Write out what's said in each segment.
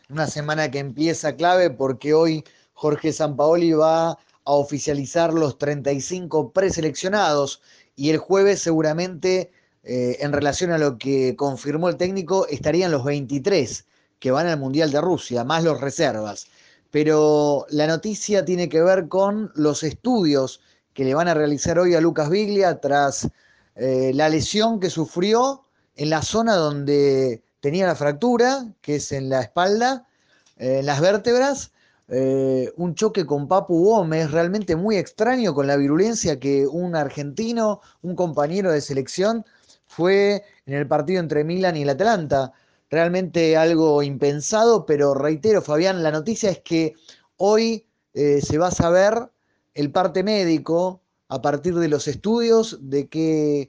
Una semana que empieza clave porque hoy Jorge Sampaoli va a oficializar los 35 preseleccionados y el jueves seguramente, en relación a lo que confirmó el técnico, estarían los 23 que van al Mundial de Rusia, más los reservas. Pero la noticia tiene que ver con los estudios que le van a realizar hoy a Lucas Biglia tras la lesión que sufrió en la zona donde tenía la fractura, que es en la espalda, en las vértebras. Un choque con Papu Gómez, realmente muy extraño, con la virulencia que un argentino, un compañero de selección, fue en el partido entre Milan y el Atalanta. Realmente algo impensado, pero reitero, Fabián, la noticia es que hoy se va a saber el parte médico a partir de los estudios de que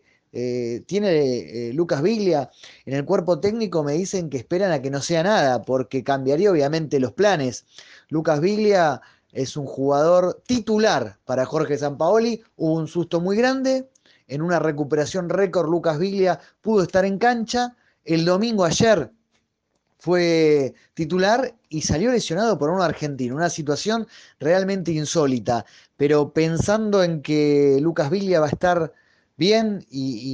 tiene Lucas Biglia en el cuerpo técnico. Me dicen que esperan a que no sea nada, porque cambiaría obviamente los planes. Lucas Biglia es un jugador titular para Jorge Sampaoli. Hubo un susto muy grande. En una recuperación récord, Lucas Biglia pudo estar en cancha. El domingo ayer fue titular y salió lesionado por un argentino. Una situación realmente insólita. Pero pensando en que Lucas Biglia va a estar bien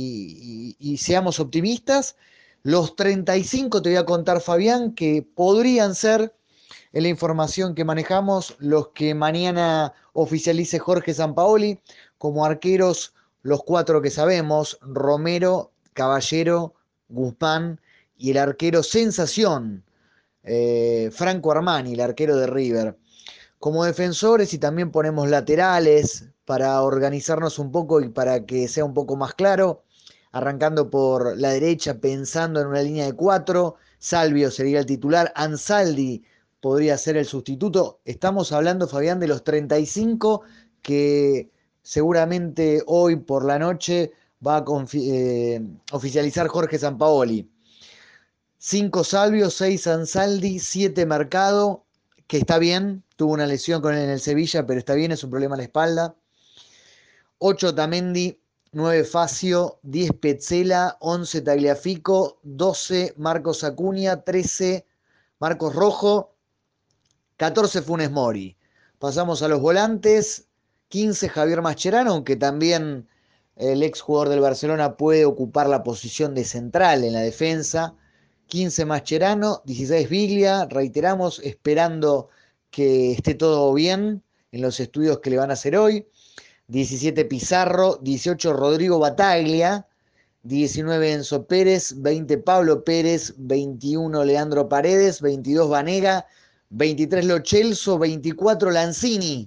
y seamos optimistas, los 35 te voy a contar, Fabián, que podrían ser, en la información que manejamos, los que mañana oficialice Jorge Sampaoli como arqueros, los cuatro que sabemos: Romero, Caballero, Guzmán y el arquero sensación, Franco Armani, el arquero de River. Como defensores, y también ponemos laterales para organizarnos un poco y para que sea un poco más claro, arrancando por la derecha, pensando en una línea de cuatro. Salvio sería el titular, Ansaldi podría ser el sustituto. Estamos hablando, Fabián, de los 35 que seguramente hoy por la noche va a oficializar Jorge Sampaoli. 5 Salvio, 6 Ansaldi, 7 Mercado, que está bien, tuvo una lesión con él en el Sevilla, pero está bien, es un problema en la espalda. 8 Tamendi, 9 Facio, 10 Petzela, 11 Tagliafico, 12 Marcos Acuña, 13 Marcos Rojo, 14 Funes Mori. Pasamos a los volantes: 15 Javier Mascherano, aunque también el ex jugador del Barcelona puede ocupar la posición de central en la defensa. 15 Mascherano, 16 Biglia, reiteramos, esperando que esté todo bien en los estudios que le van a hacer hoy. 17 Pizarro, 18 Rodrigo Bataglia, 19 Enzo Pérez, 20 Pablo Pérez, 21 Leandro Paredes, 22 Vanega, 23 Lo Celso, 24 Lanzini,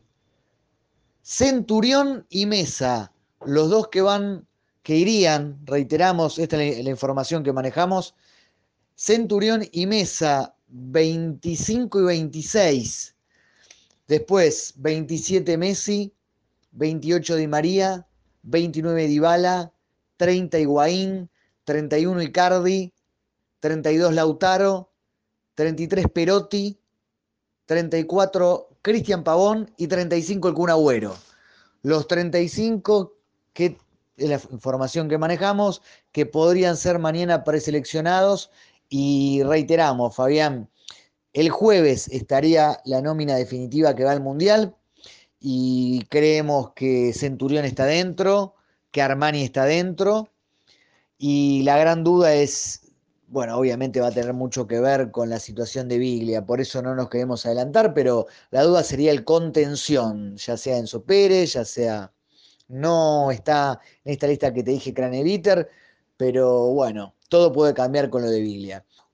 Centurión y Mesa, los dos que irían, reiteramos, esta es la información que manejamos: Centurión y Mesa, 25 y 26. Después, 27 Messi, 28 Di María, 29 Dybala, 30 Higuaín, 31 Icardi, 32 Lautaro, 33 Perotti, 34 Cristian Pavón y 35 el Kun Agüero. Los 35 que es la información que manejamos, que podrían ser mañana preseleccionados. Y reiteramos, Fabián, el jueves estaría la nómina definitiva que va al Mundial y creemos que Centurión está dentro, que Armani está dentro, y la gran duda es, bueno, obviamente va a tener mucho que ver con la situación de Biglia, por eso no nos queremos adelantar, pero la duda sería el contención, ya sea Enzo Pérez, ya sea, no está en esta lista que te dije, Craneviter, pero bueno, todo puede cambiar con lo de Biglia.